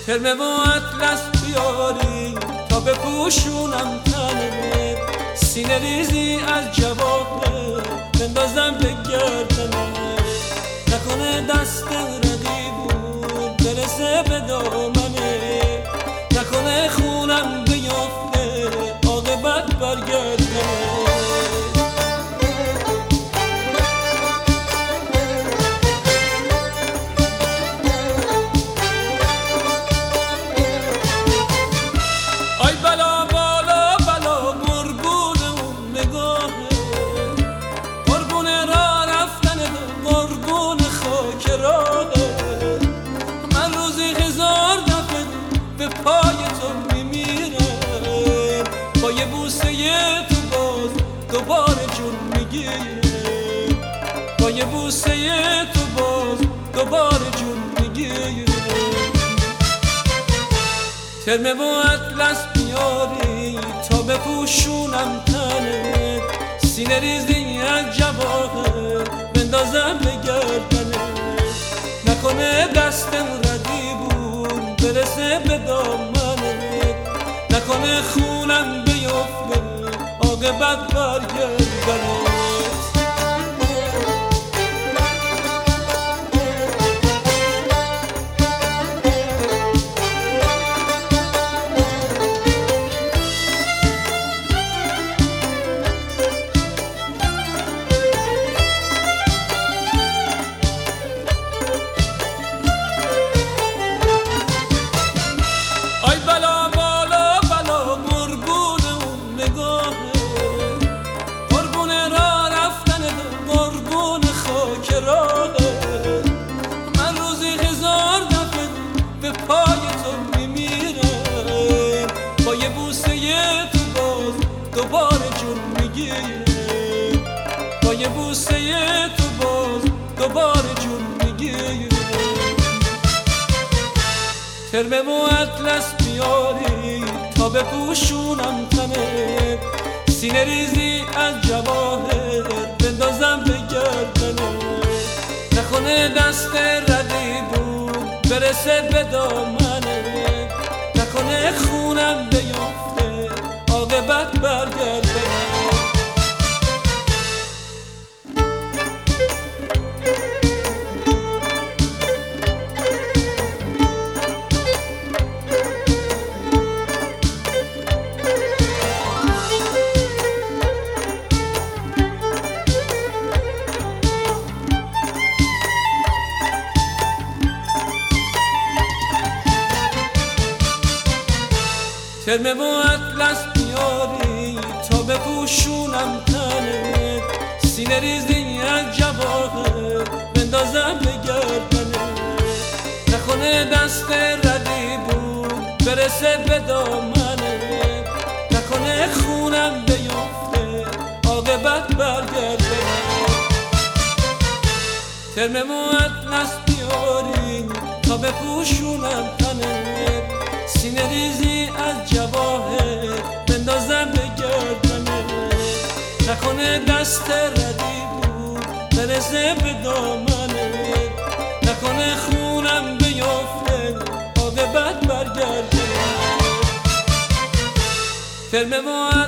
ترمه و اطلس بیاری تا بپوشونم تنت، سینه ریزی از جواهر بندازم به گردنت، نکنه دست رقیبون برسه به دامنه، نکنه خونم بیفته عاقبت برگردنه. با یه بوسه تو باز دوباره جون میگیره، با یه بوسه تو باز دوباره جون میگیره. ترمه و اطلس بیاری تا بپوشونم تنت، سینه ریزی از جواهر بندازم به گردنت، نکنه دستم رقیبون برسه به دامنت، نکنه خونم بیفته عاقبت برگردنت. من روزی هزار دفعه به پای تو میمیرم، با یه بوسه تو باز دوباره جون میگیرم، با یه بوسه تو باز دوباره جون میگیرم. ترمه و اطلس بیاری تا بپوشونم تنت، سینه ریزی از جواهر بندازم به گردنت، نکنه دست رقیبون برسه به دامنت، نکنه خونم بیفته عاقبت برگردنت. ترمه و اطلس بیاری تا بپوشونم تنت، سینه ریزی از جواهر بندازم به گردنت، نکنه دست رقیبون برسه به دامنت، نکنه خونم بیفته عاقبت برگردنت. ترمه و اطلس بیاری تا بپوشونم تنت، سینه ریزی از جواهر بندازم به گردنت، نکنه دست رقیبون برسه به دامنت، نکنه خونم بیفته عاقبت برگردنت. ترمه و